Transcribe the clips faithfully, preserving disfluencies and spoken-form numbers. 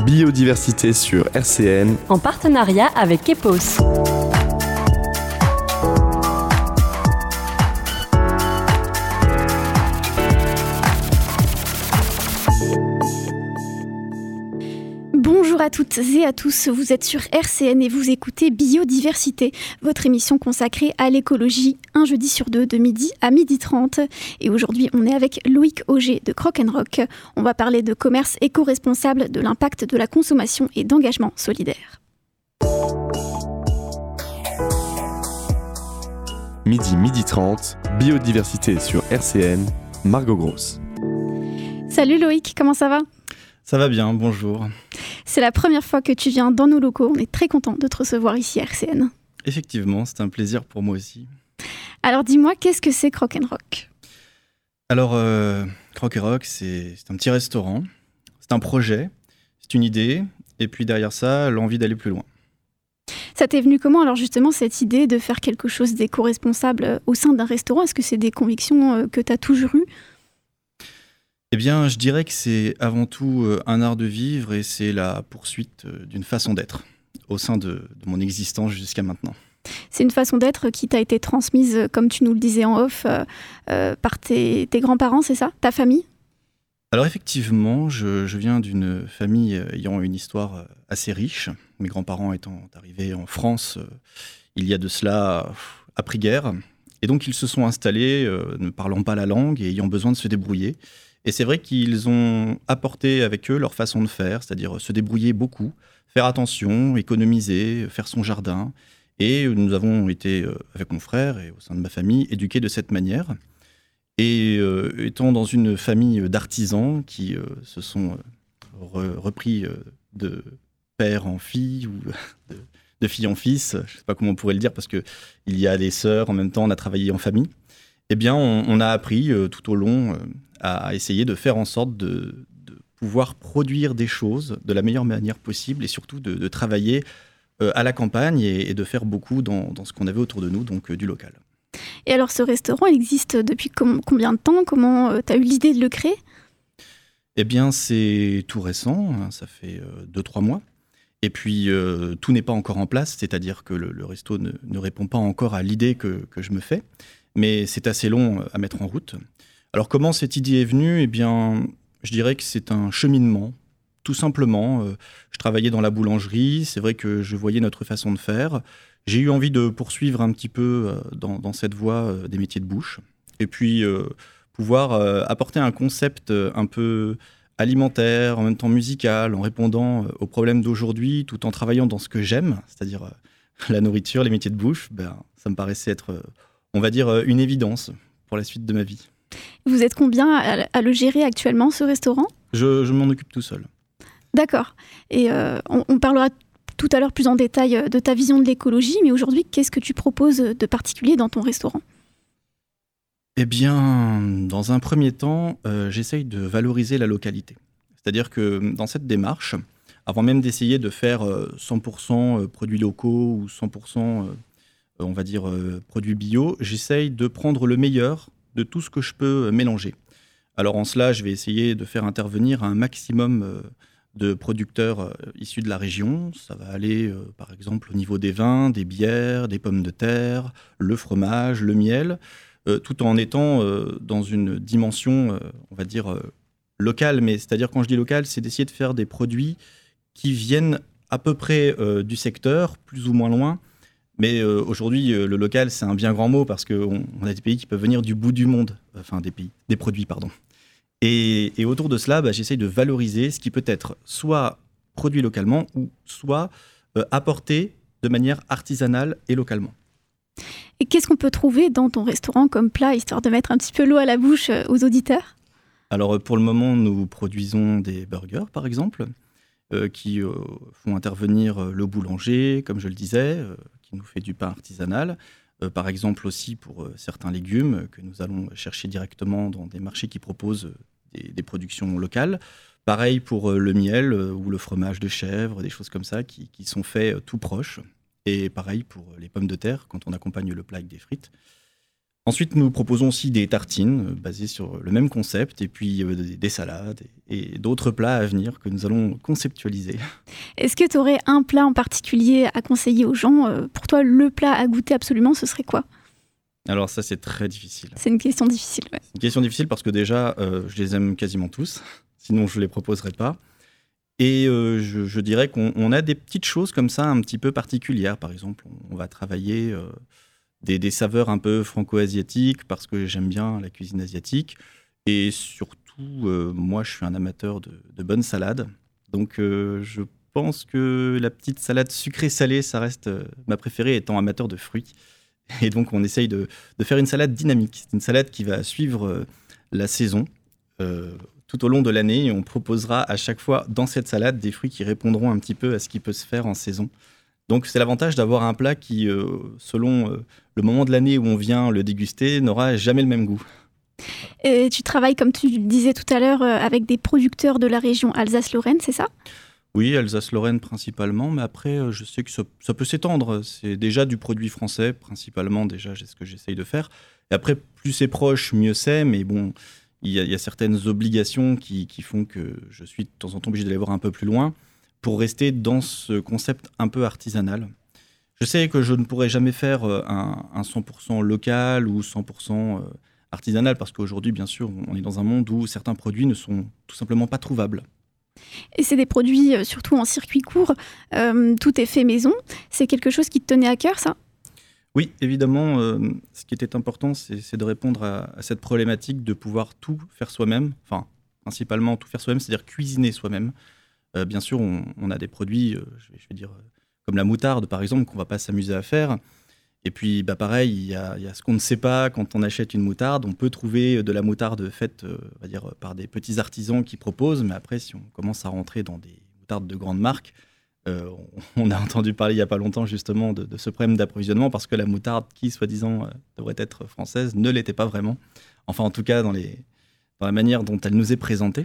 Biodiversité sur R C N, en partenariat avec EPOS. Bonjour à toutes et à tous, vous êtes sur R C N et vous écoutez Biodiversité, votre émission consacrée à l'écologie, un jeudi sur deux de midi à midi trente. Et aujourd'hui, on est avec Loïc Auger de Croc and Rock. On va parler de commerce éco-responsable, de l'impact de la consommation et d'engagement solidaire. Midi, midi trente, Biodiversité sur R C N, Margot Gross. Salut Loïc, comment ça va ? Ça va bien, bonjour. C'est la première fois que tu viens dans nos locaux. On est très content de te recevoir ici à R C N. Effectivement, c'est un plaisir pour moi aussi. Alors dis-moi, qu'est-ce que c'est Croc and Rock ? Alors, euh, Croc and Rock, c'est, c'est un petit restaurant. C'est un projet, c'est une idée. Et puis derrière ça, l'envie d'aller plus loin. Ça t'est venu comment alors justement cette idée de faire quelque chose d'éco-responsable au sein d'un restaurant ? Est-ce que c'est des convictions que tu as toujours eues ? Eh bien, je dirais que c'est avant tout un art de vivre et c'est la poursuite d'une façon d'être au sein de, de mon existence jusqu'à maintenant. C'est une façon d'être qui t'a été transmise, comme tu nous le disais en off, euh, euh, par tes, tes grands-parents, c'est ça ? Ta famille ? Alors effectivement, je, je viens d'une famille ayant une histoire assez riche. Mes grands-parents étant arrivés en France euh, il y a de cela après-guerre. Et donc ils se sont installés, euh, ne parlant pas la langue et ayant besoin de se débrouiller. Et c'est vrai qu'ils ont apporté avec eux leur façon de faire, c'est-à-dire se débrouiller beaucoup, faire attention, économiser, faire son jardin. Et nous avons été, avec mon frère et au sein de ma famille, éduqués de cette manière. Et euh, étant dans une famille d'artisans qui euh, se sont re- repris euh, de père en fille ou de, de fille en fils, je ne sais pas comment on pourrait le dire, parce qu'il y a des sœurs, en même temps on a travaillé en famille, eh bien on, on a appris euh, tout au long... Euh, à essayer de faire en sorte de, de pouvoir produire des choses de la meilleure manière possible et surtout de, de travailler euh, à la campagne et, et de faire beaucoup dans, dans ce qu'on avait autour de nous, donc euh, du local. Et alors ce restaurant, il existe depuis com- combien de temps ? Comment euh, tu as eu l'idée de le créer ? Eh bien, c'est tout récent, hein, ça fait euh, deux trois mois. Et puis, euh, tout n'est pas encore en place, c'est-à-dire que le, le resto ne, ne répond pas encore à l'idée que, que je me fais, mais c'est assez long à mettre en route. Alors comment cette idée est venue ? Eh bien, je dirais que c'est un cheminement, tout simplement. Euh, je travaillais dans la boulangerie, c'est vrai que je voyais notre façon de faire. J'ai eu envie de poursuivre un petit peu euh, dans, dans cette voie euh, des métiers de bouche. Et puis, euh, pouvoir euh, apporter un concept euh, un peu alimentaire, en même temps musical, en répondant euh, aux problèmes d'aujourd'hui, tout en travaillant dans ce que j'aime, c'est-à-dire euh, la nourriture, les métiers de bouche. Ben, ça me paraissait être, euh, on va dire, euh, une évidence pour la suite de ma vie. Vous êtes combien à, à le gérer actuellement, ce restaurant ? Je, je m'en occupe tout seul. D'accord. Et euh, on, on parlera tout à l'heure plus en détail de ta vision de l'écologie, mais aujourd'hui, qu'est-ce que tu proposes de particulier dans ton restaurant ? Eh bien, dans un premier temps, euh, j'essaye de valoriser la localité. C'est-à-dire que dans cette démarche, avant même d'essayer de faire euh, cent pour cent produits locaux ou cent pour cent, euh, on va dire, euh, produits bio, j'essaye de prendre le meilleur de tout ce que je peux mélanger. Alors en cela, je vais essayer de faire intervenir un maximum de producteurs issus de la région. Ça va aller, par exemple, au niveau des vins, des bières, des pommes de terre, le fromage, le miel, tout en étant dans une dimension, on va dire, locale. Mais c'est-à-dire, quand je dis locale, c'est d'essayer de faire des produits qui viennent à peu près du secteur, plus ou moins loin. Mais euh, aujourd'hui, euh, le local, c'est un bien grand mot parce qu'on on a des pays qui peuvent venir du bout du monde, enfin des pays, des produits, pardon. Et, et autour de cela, bah, j'essaye de valoriser ce qui peut être soit produit localement ou soit euh, apporté de manière artisanale et localement. Et qu'est-ce qu'on peut trouver dans ton restaurant comme plat, histoire de mettre un petit peu l'eau à la bouche aux auditeurs ? Alors pour le moment, nous produisons des burgers, par exemple, euh, qui euh, font intervenir le boulanger, comme je le disais, euh, qui nous fait du pain artisanal. Euh, par exemple aussi pour euh, certains légumes que nous allons chercher directement dans des marchés qui proposent euh, des, des productions locales. Pareil pour euh, le miel euh, ou le fromage de chèvre, des choses comme ça qui, qui sont faits euh, tout proches. Et pareil pour les pommes de terre quand on accompagne le plat avec des frites. Ensuite, nous proposons aussi des tartines euh, basées sur le même concept, et puis euh, des, des salades et, et d'autres plats à venir que nous allons conceptualiser. Est-ce que tu aurais un plat en particulier à conseiller aux gens ? euh, Pour toi, le plat à goûter absolument, ce serait quoi ? Alors ça, c'est très difficile. C'est une question difficile, ouais. C'est une question difficile parce que déjà, euh, je les aime quasiment tous, sinon je ne les proposerais pas. Et euh, je, je dirais qu'on on a des petites choses comme ça un petit peu particulières. Par exemple, on, on va travailler euh, des, des saveurs un peu franco-asiatiques parce que j'aime bien la cuisine asiatique. Et surtout, euh, moi, je suis un amateur de, de bonnes salades. Donc, euh, je pense que la petite salade sucrée-salée, ça reste euh, ma préférée étant amateur de fruits. Et donc, on essaye de, de faire une salade dynamique. C'est une salade qui va suivre euh, la saison euh, tout au long de l'année. Et on proposera à chaque fois dans cette salade des fruits qui répondront un petit peu à ce qui peut se faire en saison. Donc, c'est l'avantage d'avoir un plat qui, euh, selon euh, le moment de l'année où on vient le déguster, n'aura jamais le même goût. Et tu travailles, comme tu le disais tout à l'heure, euh, avec des producteurs de la région Alsace-Lorraine, c'est ça ? Oui, Alsace-Lorraine principalement, mais après, euh, je sais que ça, ça peut s'étendre. C'est déjà du produit français, principalement, déjà, c'est ce que j'essaye de faire. Et après, plus c'est proche, mieux c'est, mais bon, il y, y a certaines obligations qui, qui font que je suis de temps en temps obligé d'aller voir un peu plus loin pour rester dans ce concept un peu artisanal. Je sais que je ne pourrai jamais faire un, un cent pour cent local ou cent pour cent artisanal, parce qu'aujourd'hui, bien sûr, on est dans un monde où certains produits ne sont tout simplement pas trouvables. Et c'est des produits euh, surtout en circuit court, euh, tout est fait maison. C'est quelque chose qui te tenait à cœur, ça ? Oui, évidemment, euh, ce qui était important, c'est, c'est de répondre à, à cette problématique de pouvoir tout faire soi-même, enfin, principalement tout faire soi-même, c'est-à-dire cuisiner soi-même. Euh, bien sûr, on, on a des produits, euh, je, vais, je vais dire, euh, comme la moutarde, par exemple, qu'on ne va pas s'amuser à faire. Et puis, bah, pareil, il y a, y a ce qu'on ne sait pas quand on achète une moutarde. On peut trouver de la moutarde faite euh, on va dire, par des petits artisans qui proposent, mais après, si on commence à rentrer dans des moutardes de grandes marques, euh, on, on a entendu parler il n'y a pas longtemps justement de, de ce problème d'approvisionnement, parce que la moutarde qui, soi-disant, euh, devrait être française, ne l'était pas vraiment. Enfin, en tout cas, dans, les, dans la manière dont elle nous est présentée.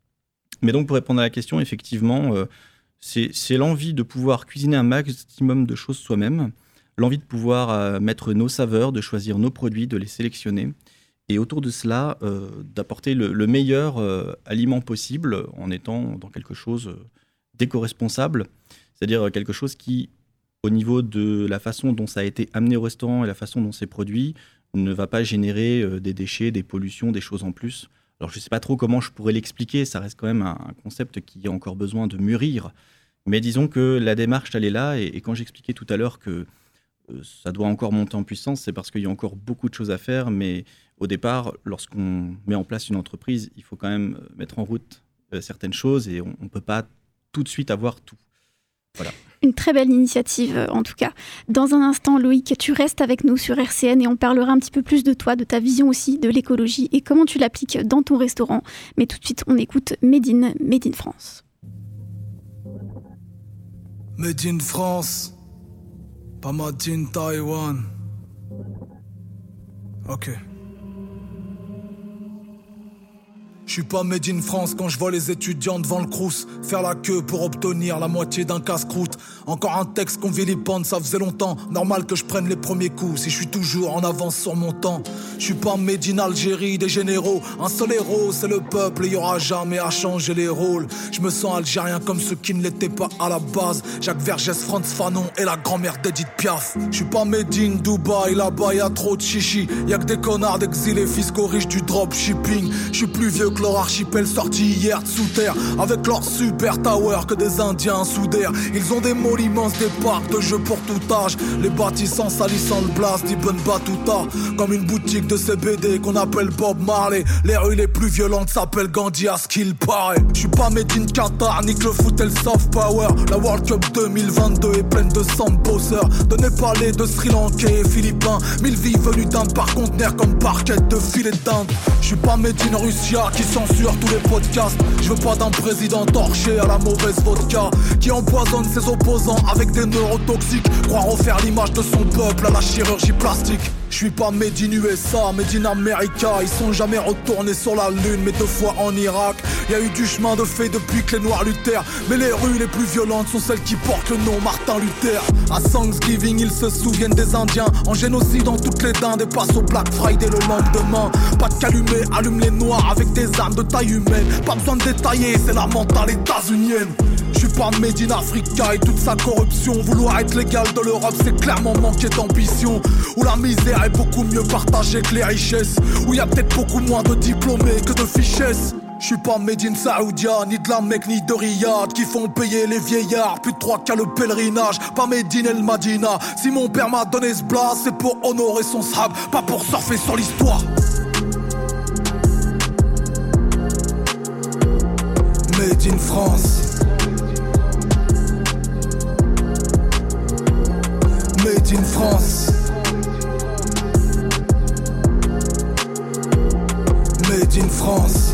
Mais donc, pour répondre à la question, effectivement, euh, c'est, c'est l'envie de pouvoir cuisiner un maximum de choses soi-même, l'envie de pouvoir euh, mettre nos saveurs, de choisir nos produits, de les sélectionner. Et autour de cela, euh, d'apporter le, le meilleur euh, aliment possible en étant dans quelque chose euh, d'éco-responsable. C'est-à-dire quelque chose qui, au niveau de la façon dont ça a été amené au restaurant et la façon dont c'est produit, ne va pas générer euh, des déchets, des pollutions, des choses en plus. Alors, je ne sais pas trop comment je pourrais l'expliquer. Ça reste quand même un, un concept qui a encore besoin de mûrir. Mais disons que la démarche, elle est là. Et, et quand j'expliquais tout à l'heure que ça doit encore monter en puissance, c'est parce qu'il y a encore beaucoup de choses à faire, mais au départ, lorsqu'on met en place une entreprise, il faut quand même mettre en route euh, certaines choses et on ne peut pas tout de suite avoir tout. Voilà. Une très belle initiative, en tout cas. Dans un instant, Loïc, tu restes avec nous sur R C N et on parlera un petit peu plus de toi, de ta vision aussi, de l'écologie et comment tu l'appliques dans ton restaurant. Mais tout de suite, on écoute Made in, Made in France. Made in France. Pas Made in Taiwan. Ok. Je suis pas made in France quand je vois les étudiants devant le Crous faire la queue pour obtenir la moitié d'un casse-croûte. Encore un texte qu'on vilipende, ça faisait longtemps. Normal que je prenne les premiers coups si je suis toujours en avance sur mon temps. Je suis pas made in Algérie des généraux. Un seul héros, c'est le peuple et y aura jamais à changer les rôles. Je me sens algérien comme ceux qui ne l'étaient pas à la base. Jacques Vergès, Franz Fanon et la grand-mère d'Edith Piaf. Je suis pas made in Dubaï, là-bas y'a trop de chichi. Y'a que des connards d'exilés fiscaux riches du dropshipping. Je suis plus vieux que leur archipel sorti hier de sous terre, avec leur super tower que des Indiens sous d'air. Ils ont des malls immenses, des parcs de jeux pour tout âge, les bâtissants salissant le blast d'Ibn Battuta, comme une boutique de C B D qu'on appelle Bob Marley. Les rues les plus violentes s'appellent Gandhi à ce qu'il paraît. Je suis pas made in Qatar, nique le foot et le soft power. La World Cup deux mille vingt-deux est pleine de sambosseurs, de Népalais, de Sri Lankais et Philippins. Mille vies venues d'Inde par conteneur comme parquet de filet d'Inde. Je suis pas made in Russia qui censure tous les podcasts. Je veux pas d'un président torché à la mauvaise vodka, qui empoisonne ses opposants avec des neurotoxiques, croire refaire l'image de son peuple à la chirurgie plastique. Je suis pas made in U S A, made in America. Ils sont jamais retournés sur la lune, mais deux fois en Irak. Y a eu du chemin de fait depuis que les noirs luttèrent, mais les rues les plus violentes sont celles qui portent le nom Martin Luther. À Thanksgiving, ils se souviennent des Indiens, en génocide dans toutes les dindes, et passent au Black Friday le lendemain. Pas de calumet, allume les noirs avec des armes de taille humaine. Pas besoin de détailler, c'est la mentale états-unienne. Je suis pas made in Africa et toute sa corruption. Vouloir être l'égal de l'Europe, c'est clairement manquer d'ambition. Où la misère est beaucoup mieux partagée que les richesses. Où y a peut-être beaucoup moins de diplômés que de fichesses. Je suis pas made in Saoudia, ni de la Mecque, ni de Riyad, qui font payer les vieillards, plus de trois qu'à le pèlerinage. Pas made in El Madina. Si mon père m'a donné ce blast, c'est pour honorer son sahab, pas pour surfer sur l'histoire. Made in France. Made in France. Made in France.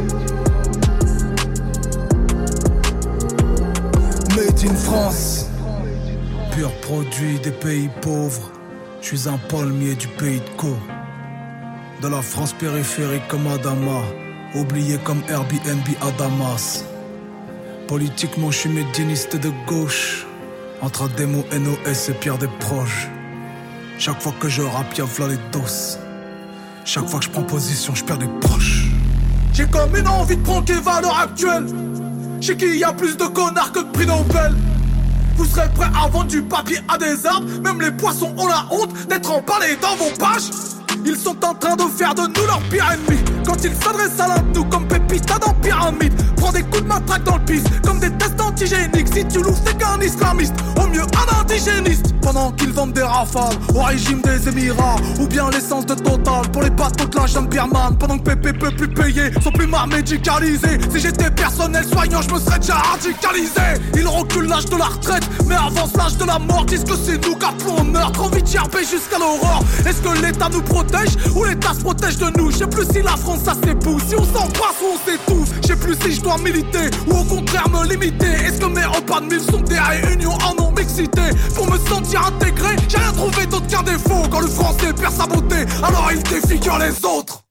Made in France. Pur produit des pays pauvres. Je suis un palmier du pays de Co. De la France périphérique comme Adama, oublié comme Airbnb à Damas. Politiquement je suis médianiste de gauche. Entre Ademo, N O S et Pierre Desproges. Chaque fois que je rappe, y'a v'là les doses. Chaque fois que je prends position, je perds des proches. J'ai comme une envie de pranker à l'heure actuelle. Chez qui y a plus de connards que de prix Nobel. Vous serez prêts à vendre du papier à des arbres. Même les poissons ont la honte d'être emballés dans vos pages. Ils sont en train de faire de nous leur pire ennemi. Quand ils s'adressent à l'un de nous comme Pépita dans Pyramide. Prends des coups de matraque dans le pif comme des tests antigéniques. Si tu l'ouvres c'est qu'un islamiste, au mieux un indigéniste. Pendant qu'ils vendent des rafales au régime des Émirats. Ou bien l'essence de Total pour les bateaux de la jungle birmane. Pendant que Pépé peut plus payer son plumard médicalisé. Si j'étais personnel soignant je me serais déjà radicalisé. Ils reculent l'âge de la retraite mais avancent l'âge de la mort. Disent que c'est nous qu'appelons on meurt. Trop vite gerbé jusqu'à l'aurore. Est-ce que l'État nous protège ou l'État se protège de nous? Je sais plus si la France ça s'épouse, si on s'embrasse ou on s'étouffe. Je sais plus si je dois militer ou au contraire me limiter. Est-ce que mes repas de mille sont des réunions en non-mixité? Pour me sentir intégré, j'ai rien trouvé d'autre qu'un défaut. Quand le français perd sa beauté, alors il défigure les autres.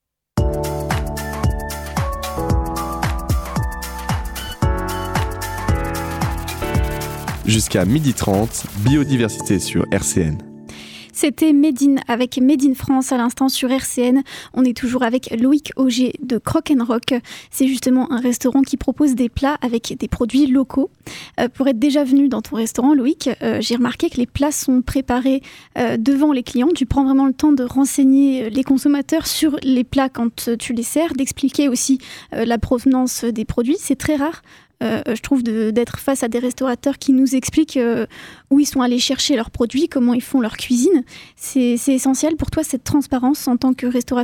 Jusqu'à midi trente, biodiversité sur R C N. C'était Made in avec Made in France à l'instant sur R C N. On est toujours avec Loïc Auger de Crock and Rock. C'est justement un restaurant qui propose des plats avec des produits locaux. Euh, pour être déjà venu dans ton restaurant, Loïc, euh, j'ai remarqué que les plats sont préparés euh, devant les clients. Tu prends vraiment le temps de renseigner les consommateurs sur les plats quand tu les sers, d'expliquer aussi euh, la provenance des produits. C'est très rare. Euh, je trouve de, d'être face à des restaurateurs qui nous expliquent euh, où ils sont allés chercher leurs produits, comment ils font leur cuisine. C'est, c'est essentiel pour toi cette transparence en tant que restaurateur ?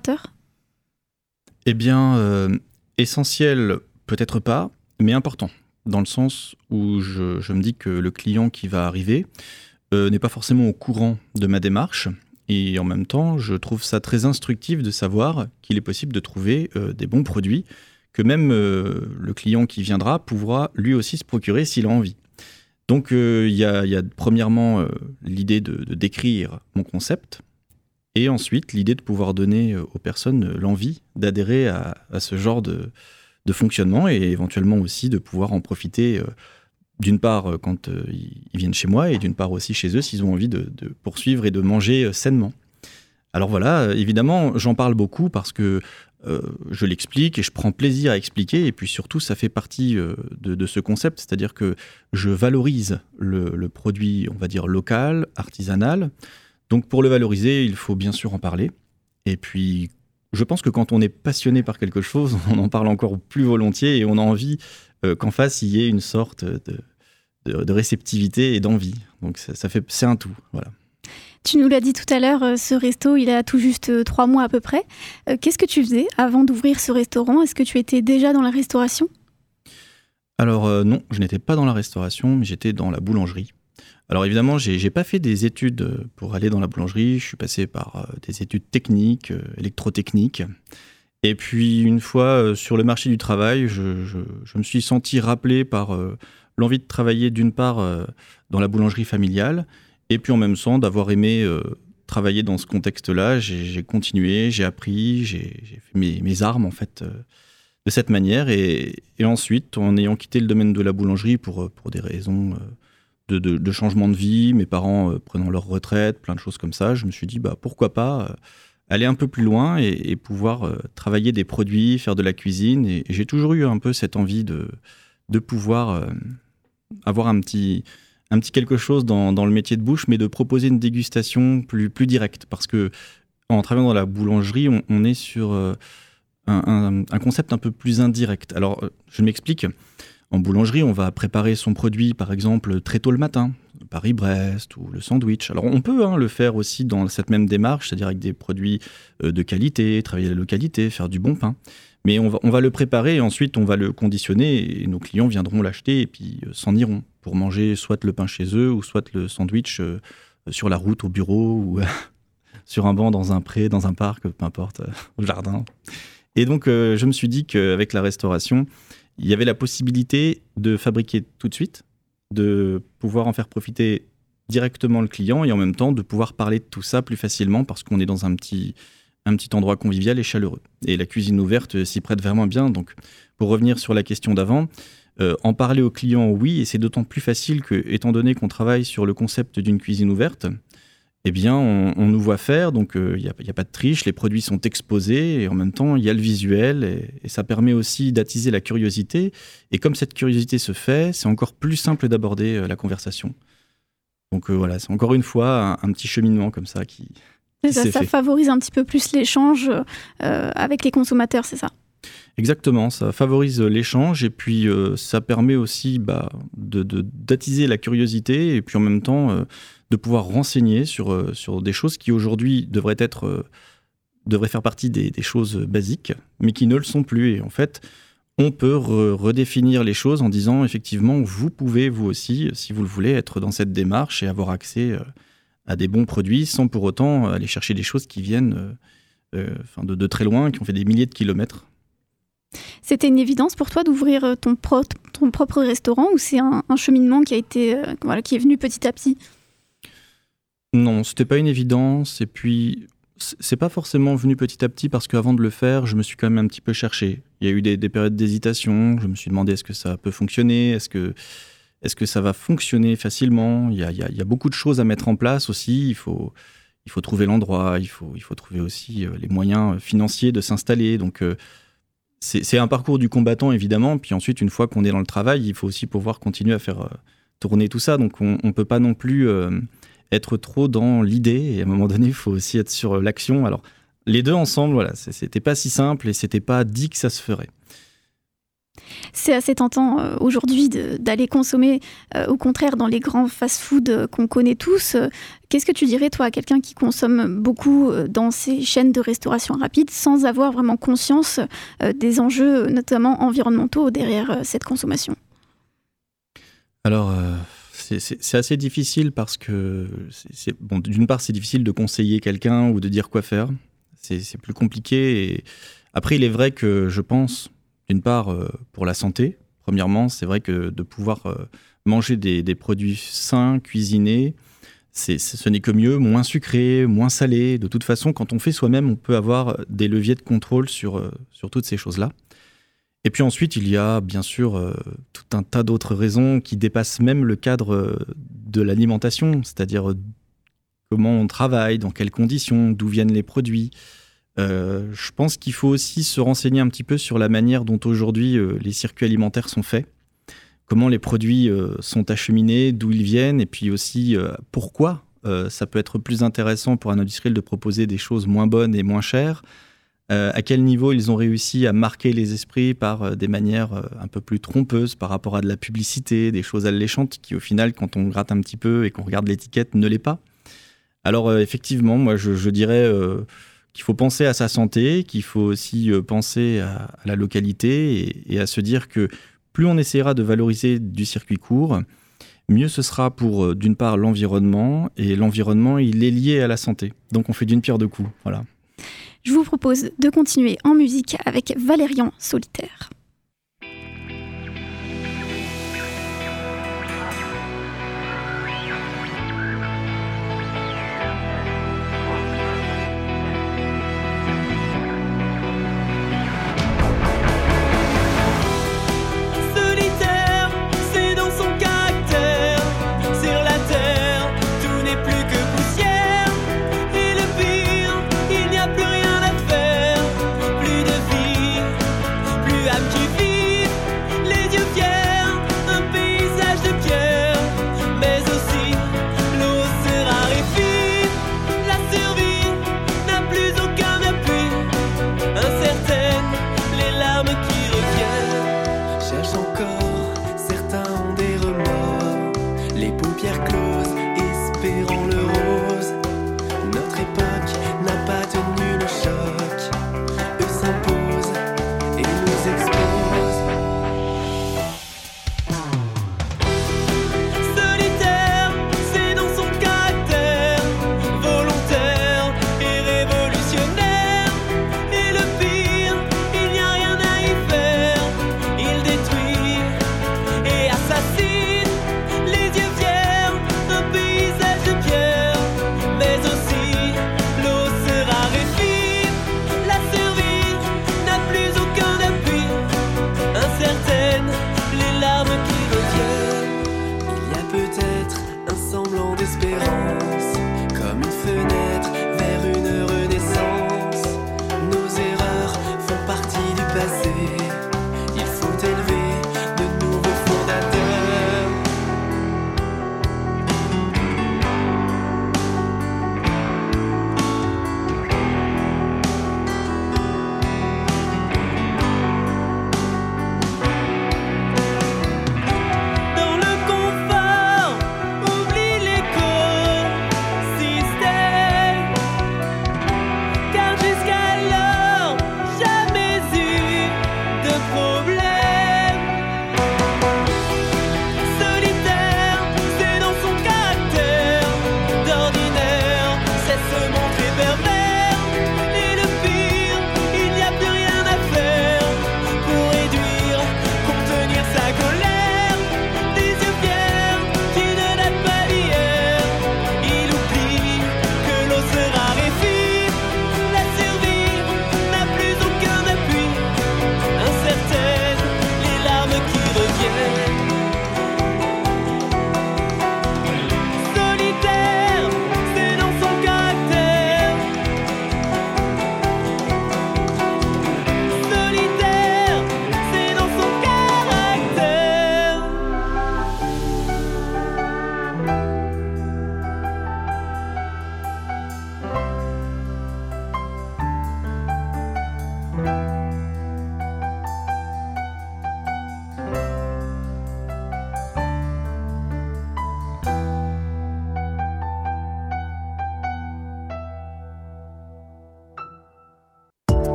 Eh bien, euh, essentiel peut-être pas, mais important. Dans le sens où je, je me dis que le client qui va arriver euh, n'est pas forcément au courant de ma démarche. Et en même temps, je trouve ça très instructif de savoir qu'il est possible de trouver euh, des bons produits que même euh, le client qui viendra pourra lui aussi se procurer s'il a envie. Donc il euh, y, a, y a premièrement euh, l'idée de, de décrire mon concept, et ensuite l'idée de pouvoir donner aux personnes l'envie d'adhérer à, à ce genre de, de fonctionnement, et éventuellement aussi de pouvoir en profiter euh, d'une part quand euh, ils viennent chez moi, et d'une part aussi chez eux s'ils ont envie de, de poursuivre et de manger euh, sainement. Alors voilà, évidemment j'en parle beaucoup parce que Euh, je l'explique et je prends plaisir à expliquer, et puis surtout ça fait partie euh, de, de ce concept, c'est-à-dire que je valorise le, le produit, on va dire local, artisanal. Donc pour le valoriser, il faut bien sûr en parler, et puis je pense que quand on est passionné par quelque chose, on en parle encore plus volontiers, et on a envie euh, qu'en face il y ait une sorte de, de, de réceptivité et d'envie. Donc ça, ça fait, c'est un tout, voilà. Tu nous l'as dit tout à l'heure, ce resto, il a tout juste trois mois à peu près. Euh, qu'est-ce que tu faisais avant d'ouvrir ce restaurant ? Est-ce que tu étais déjà dans la restauration ? Alors euh, non, je n'étais pas dans la restauration, mais j'étais dans la boulangerie. Alors évidemment, j'ai, j'ai pas fait des études pour aller dans la boulangerie. Je suis passé par euh, des études techniques, euh, électrotechniques. Et puis une fois euh, sur le marché du travail, je, je, je me suis senti rappelé par euh, l'envie de travailler d'une part euh, dans la boulangerie familiale, et puis en même temps d'avoir aimé euh, travaillé dans ce contexte-là, j'ai, j'ai continué, j'ai appris, j'ai, j'ai fait mes, mes armes en fait euh, de cette manière. Et, et ensuite, en ayant quitté le domaine de la boulangerie pour, pour des raisons euh, de, de, de changement de vie, mes parents euh, prenant leur retraite, plein de choses comme ça, je me suis dit bah, pourquoi pas euh, aller un peu plus loin et, et pouvoir euh, travailler des produits, faire de la cuisine. Et, et j'ai toujours eu un peu cette envie de, de pouvoir euh, avoir un petit, un petit quelque chose dans, dans le métier de bouche, mais de proposer une dégustation plus, plus directe. Parce que en travaillant dans la boulangerie, on, on est sur euh, un, un, un concept un peu plus indirect. Alors, je m'explique. En boulangerie, on va préparer son produit, par exemple, très tôt le matin, Paris-Brest ou le sandwich. Alors, on peut hein, le faire aussi dans cette même démarche, c'est-à-dire avec des produits euh, de qualité, travailler la localité, faire du bon pain. Mais on va, on va le préparer et ensuite, on va le conditionner et nos clients viendront l'acheter et puis euh, s'en iront pour manger soit le pain chez eux ou soit le sandwich euh, sur la route, au bureau ou euh, sur un banc dans un pré, dans un parc, peu importe, euh, au jardin. Et donc, euh, je me suis dit qu'avec la restauration, il y avait la possibilité de fabriquer tout de suite, de pouvoir en faire profiter directement le client et en même temps de pouvoir parler de tout ça plus facilement parce qu'on est dans un petit, un petit endroit convivial et chaleureux. Et la cuisine ouverte s'y prête vraiment bien. Donc, pour revenir sur la question d'avant, euh, en parler aux clients, oui, et c'est d'autant plus facile que, étant donné qu'on travaille sur le concept d'une cuisine ouverte, eh bien, on, on nous voit faire, donc il euh, n'y a, y a pas de triche, les produits sont exposés et en même temps, il y a le visuel et, et ça permet aussi d'attiser la curiosité. Et comme cette curiosité se fait, c'est encore plus simple d'aborder euh, la conversation. Donc euh, voilà, c'est encore une fois un, un petit cheminement comme ça qui, qui ça, s'est ça fait. favorise un petit peu plus l'échange euh, avec les consommateurs, c'est ça ? Exactement, ça favorise l'échange et puis euh, ça permet aussi bah, de, de, d'attiser la curiosité et puis en même temps euh, de pouvoir renseigner sur, euh, sur des choses qui aujourd'hui devraient, être, euh, devraient faire partie des, des choses basiques, mais qui ne le sont plus. Et en fait, on peut re- redéfinir les choses en disant effectivement, vous pouvez vous aussi, si vous le voulez, être dans cette démarche et avoir accès euh, à des bons produits sans pour autant aller chercher des choses qui viennent euh, euh, enfin de, de très loin, qui ont fait des milliers de kilomètres. C'était une évidence pour toi d'ouvrir ton, pro- ton propre restaurant ou c'est un, un cheminement qui a été, euh, voilà, qui est venu petit à petit ? Non, c'était pas une évidence. Et puis, c'est pas forcément venu petit à petit parce qu'avant de le faire, je me suis quand même un petit peu cherché. Il y a eu des, des périodes d'hésitation. Je me suis demandé est-ce que ça peut fonctionner ? Est-ce que, est-ce que ça va fonctionner facilement ? Il y a, il y a, il y a beaucoup de choses à mettre en place aussi. Il faut, il faut trouver l'endroit. Il faut, il faut trouver aussi les moyens financiers de s'installer. Donc, euh, C'est, c'est un parcours du combattant, évidemment. Puis ensuite, une fois qu'on est dans le travail, il faut aussi pouvoir continuer à faire euh, tourner tout ça. Donc, on ne peut pas non plus euh, être trop dans l'idée. Et à un moment donné, il faut aussi être sur l'action. Alors, les deux ensemble, voilà, c'était pas si simple et c'était pas dit que ça se ferait. C'est assez tentant euh, aujourd'hui de, d'aller consommer, euh, au contraire, dans les grands fast-food euh, qu'on connaît tous. Euh, qu'est-ce que tu dirais, toi, à quelqu'un qui consomme beaucoup euh, dans ces chaînes de restauration rapide sans avoir vraiment conscience euh, des enjeux, notamment environnementaux, derrière euh, cette consommation ? Alors, euh, c'est, c'est, c'est assez difficile parce que, c'est, c'est, bon, d'une part, c'est difficile de conseiller quelqu'un ou de dire quoi faire. C'est, c'est plus compliqué. Et après, il est vrai que je pense... D'une part, euh, pour la santé, premièrement, c'est vrai que de pouvoir euh, manger des, des produits sains, cuisinés, c'est, ce n'est que mieux, moins sucré, moins salé. De toute façon, quand on fait soi-même, on peut avoir des leviers de contrôle sur, euh, sur toutes ces choses-là. Et puis ensuite, il y a bien sûr euh, tout un tas d'autres raisons qui dépassent même le cadre euh, de l'alimentation, c'est-à-dire euh, comment on travaille, dans quelles conditions, d'où viennent les produits. Euh, je pense qu'il faut aussi se renseigner un petit peu sur la manière dont aujourd'hui euh, les circuits alimentaires sont faits, comment les produits euh, sont acheminés, d'où ils viennent, et puis aussi euh, pourquoi euh, ça peut être plus intéressant pour un industriel de proposer des choses moins bonnes et moins chères, euh, à quel niveau ils ont réussi à marquer les esprits par euh, des manières euh, un peu plus trompeuses par rapport à de la publicité, des choses alléchantes qui au final, quand on gratte un petit peu et qu'on regarde l'étiquette, ne l'est pas. Alors euh, effectivement, moi je, je dirais... Euh, qu'il faut penser à sa santé, qu'il faut aussi penser à, à la localité et, et à se dire que plus on essaiera de valoriser du circuit court, mieux ce sera pour, d'une part, l'environnement, et l'environnement, il est lié à la santé. Donc on fait d'une pierre deux coups, voilà. Je vous propose de continuer en musique avec Valérian Solitaire.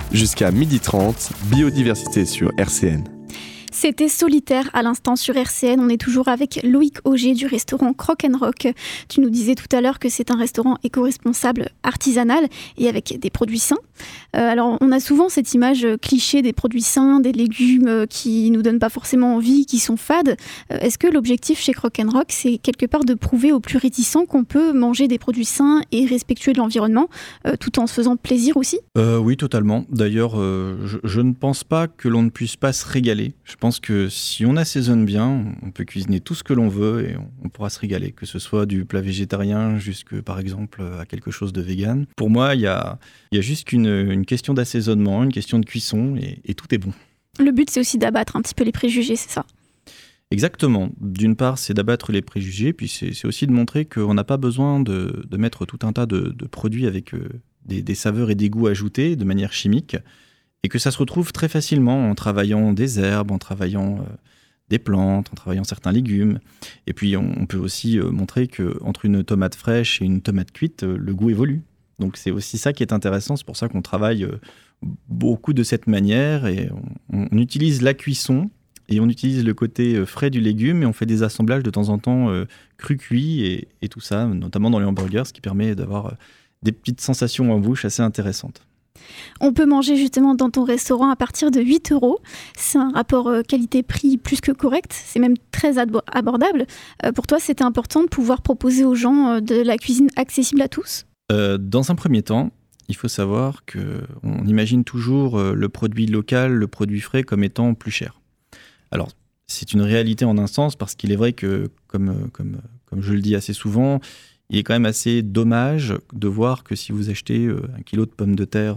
Jusqu'à midi trente, biodiversité sur R C N. C'était Solitaire à l'instant sur R C N. On est toujours avec Loïc Auger du restaurant Croc and Rock. Tu nous disais tout à l'heure que c'est un restaurant éco-responsable, artisanal et avec des produits sains. Euh, alors, on a souvent cette image cliché des produits sains, des légumes qui nous donnent pas forcément envie, qui sont fades. Euh, est-ce que l'objectif chez Croc and Rock, c'est quelque part de prouver aux plus réticents qu'on peut manger des produits sains et respectueux de l'environnement, euh, tout en se faisant plaisir aussi ? euh, Oui, totalement. D'ailleurs, euh, je, je ne pense pas que l'on ne puisse pas se régaler. Je pense que si on assaisonne bien, on peut cuisiner tout ce que l'on veut et on, on pourra se régaler, que ce soit du plat végétarien jusque, par exemple, à quelque chose de vegan. Pour moi, il y a, y a juste qu'une une question d'assaisonnement, une question de cuisson et, et tout est bon. Le but, c'est aussi d'abattre un petit peu les préjugés, c'est ça ? Exactement. D'une part, c'est d'abattre les préjugés, puis c'est, c'est aussi de montrer qu'on n'a pas besoin de, de mettre tout un tas de, de produits avec euh, des, des saveurs et des goûts ajoutés de manière chimique, et que ça se retrouve très facilement en travaillant des herbes, en travaillant euh, des plantes, en travaillant certains légumes. Et puis on, on peut aussi euh, montrer qu'entre une tomate fraîche et une tomate cuite, euh, le goût évolue. Donc c'est aussi ça qui est intéressant, c'est pour ça qu'on travaille euh, beaucoup de cette manière, et on, on utilise la cuisson, et on utilise le côté euh, frais du légume, et on fait des assemblages de temps en temps euh, cru-cuit, et, et tout ça, notamment dans les hamburgers, ce qui permet d'avoir euh, des petites sensations en bouche assez intéressantes. On peut manger justement dans ton restaurant à partir de huit euros. C'est un rapport qualité-prix plus que correct. C'est même très abordable. Euh, pour toi, c'était important de pouvoir proposer aux gens de la cuisine accessible à tous ? euh, Dans un premier temps, il faut savoir qu'on imagine toujours le produit local, le produit frais comme étant plus cher. Alors, c'est une réalité en un sens, parce qu'il est vrai que, comme, comme, comme je le dis assez souvent, il est quand même assez dommage de voir que si vous achetez un kilo de pommes de terre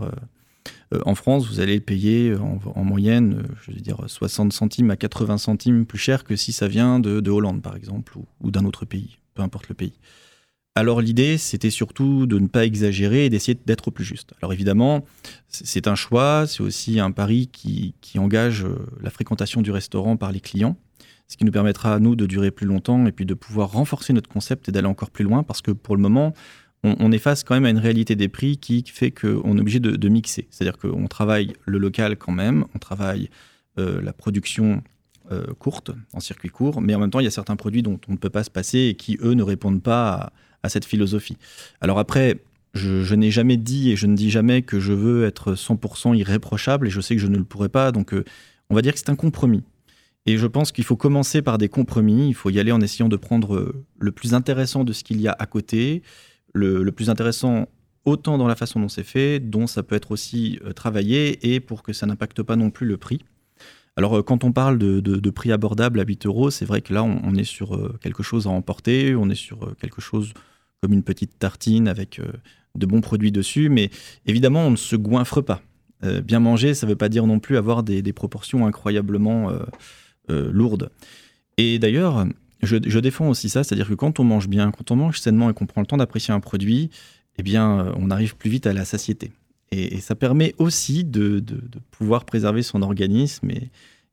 en France, vous allez le payer en, en moyenne, je veux dire, soixante centimes à quatre-vingts centimes plus cher que si ça vient de, de Hollande, par exemple, ou, ou d'un autre pays, peu importe le pays. Alors l'idée, c'était surtout de ne pas exagérer et d'essayer d'être au plus juste. Alors évidemment, c'est un choix, c'est aussi un pari qui, qui engage la fréquentation du restaurant par les clients, ce qui nous permettra à nous de durer plus longtemps et puis de pouvoir renforcer notre concept et d'aller encore plus loin, parce que pour le moment, on, on est face quand même à une réalité des prix qui fait qu'on est obligé de, de mixer. C'est-à-dire qu'on travaille le local quand même, on travaille euh, la production euh, courte, en circuit court, mais en même temps, il y a certains produits dont on ne peut pas se passer et qui, eux, ne répondent pas à, à cette philosophie. Alors après, je, je n'ai jamais dit et je ne dis jamais que je veux être cent pour cent irréprochable, et je sais que je ne le pourrai pas, donc euh, on va dire que c'est un compromis. Et je pense qu'il faut commencer par des compromis, il faut y aller en essayant de prendre le plus intéressant de ce qu'il y a à côté, le, le plus intéressant autant dans la façon dont c'est fait, dont ça peut être aussi euh, travaillé, et pour que ça n'impacte pas non plus le prix. Alors euh, quand on parle de, de, de prix abordable à huit euros, c'est vrai que là on, on est sur euh, quelque chose à emporter, on est sur euh, quelque chose comme une petite tartine avec euh, de bons produits dessus, mais évidemment on ne se goinfre pas. Euh, bien manger, ça ne veut pas dire non plus avoir des, des proportions incroyablement euh, Euh, lourde. Et d'ailleurs, je, je défends aussi ça, c'est-à-dire que quand on mange bien, quand on mange sainement et qu'on prend le temps d'apprécier un produit, eh bien, on arrive plus vite à la satiété. Et, et ça permet aussi de, de, de pouvoir préserver son organisme. Et,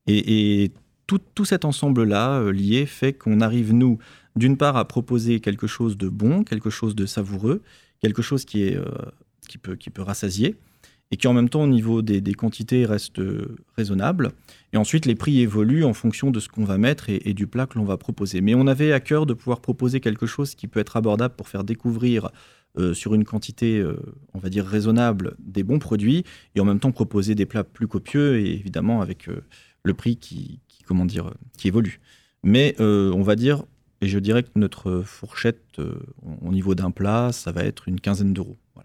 et, et tout, tout cet ensemble-là euh, lié fait qu'on arrive, nous, d'une part, à proposer quelque chose de bon, quelque chose de savoureux, quelque chose qui, est, euh, qui, peut, qui peut rassasier, et qui en même temps au niveau des, des quantités reste raisonnable. Et ensuite les prix évoluent en fonction de ce qu'on va mettre et, et du plat que l'on va proposer. Mais on avait à cœur de pouvoir proposer quelque chose qui peut être abordable pour faire découvrir euh, sur une quantité, euh, on va dire raisonnable, des bons produits, et en même temps proposer des plats plus copieux et évidemment avec euh, le prix qui, qui, comment dire, qui évolue. Mais euh, on va dire, et je dirais que notre fourchette euh, au niveau d'un plat, ça va être une quinzaine d'euros. Voilà.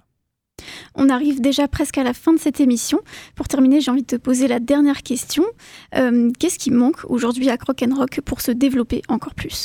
On arrive déjà presque à la fin de cette émission. Pour terminer, j'ai envie de te poser la dernière question. Euh, qu'est-ce qui manque aujourd'hui à Croc and Rock pour se développer encore plus ?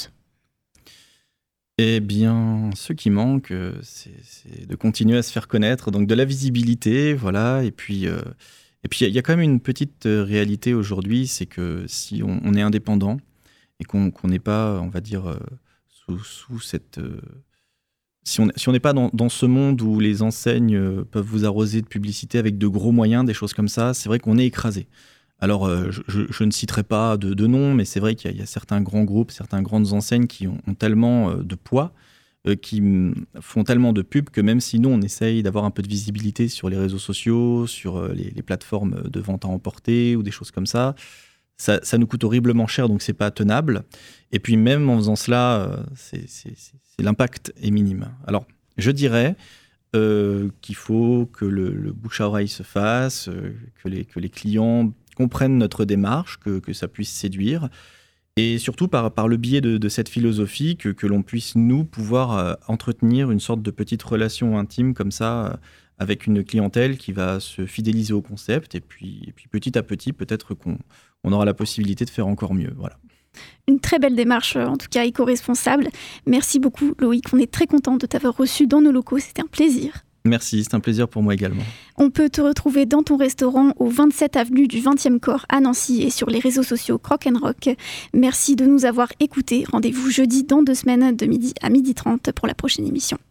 Eh bien, ce qui manque, c'est, c'est de continuer à se faire connaître, donc de la visibilité, voilà. Et puis, euh, et puis, il y a quand même une petite réalité aujourd'hui, c'est que si on, on est indépendant et qu'on qu'on n'est pas, on va dire, euh, sous, sous cette euh, Si on si on n'est pas dans, dans ce monde où les enseignes euh, peuvent vous arroser de publicité avec de gros moyens, des choses comme ça, c'est vrai qu'on est écrasé. Alors, euh, je, je, je ne citerai pas de, de nom, mais c'est vrai qu'il y a, il y a certains grands groupes, certaines grandes enseignes qui ont, ont tellement euh, de poids euh, qui font tellement de pubs que même si nous, on essaye d'avoir un peu de visibilité sur les réseaux sociaux, sur euh, les, les plateformes de vente à emporter ou des choses comme ça, ça, ça nous coûte horriblement cher, donc c'est pas tenable. Et puis même en faisant cela, euh, c'est, c'est, c'est, c'est, l'impact est minime. Alors, je dirais euh, qu'il faut que le, le bouche à oreille se fasse, euh, que, les, que les clients comprennent notre démarche, que, que ça puisse séduire. Et surtout par, par le biais de, de cette philosophie, que, que l'on puisse, nous, pouvoir euh, entretenir une sorte de petite relation intime comme ça, euh, avec une clientèle qui va se fidéliser au concept. Et puis, et puis petit à petit, peut-être qu'on on aura la possibilité de faire encore mieux. Voilà. Une très belle démarche, en tout cas éco-responsable. Merci beaucoup, Loïc. On est très content de t'avoir reçu dans nos locaux. C'était un plaisir. Merci, c'est un plaisir pour moi également. On peut te retrouver dans ton restaurant au vingt-sept avenue du vingtième corps à Nancy et sur les réseaux sociaux Croc and Rock. Merci de nous avoir écoutés. Rendez-vous jeudi dans deux semaines de midi à midi trente pour la prochaine émission.